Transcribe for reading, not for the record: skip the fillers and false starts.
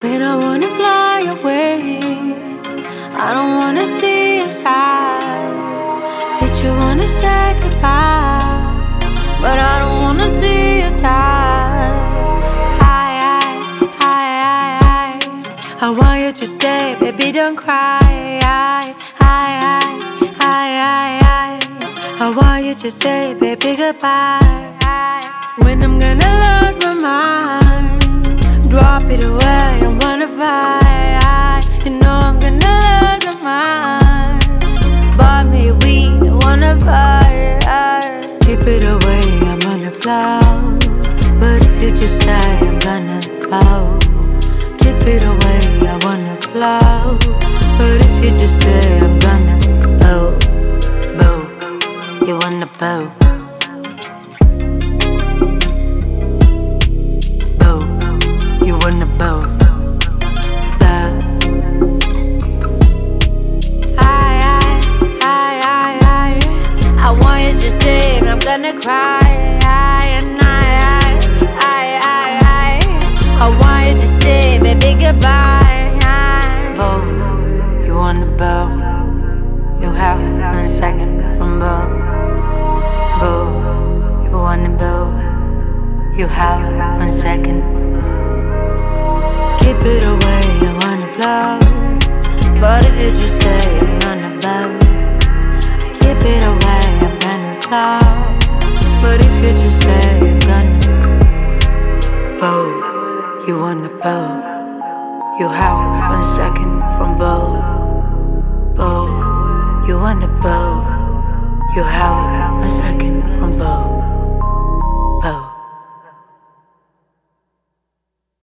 When I wanna fly away, I don't wanna see your side. Picture wanna say goodbye, but I don't wanna see you die. I want you to say, baby, don't cry. I want you to say, baby, goodbye. When I'm gonna lose my mind, drop it away, I wanna fight. You know I'm gonna lose my mind, buy me weed, I wanna fight. Keep it away, I'm gonna flow. But if you just say I'm gonna bow, keep it away, I wanna flow. But if you just say I'm gonna bow, you wanna bow. You wanna bow, bow. I want you to say I'm gonna cry. I want you to say, baby, goodbye. Bow, you wanna bow. You have 1 second from bow. Bow, you wanna bow. You have 1 second. Keep it away, I wanna flow. But if you just say I'm gonna bow, keep it away, I'm gonna flow. But if you just say I'm gonna bow, you wanna bow. You have 1 second from bow. Bow, you wanna bow. You have 1 second from bow.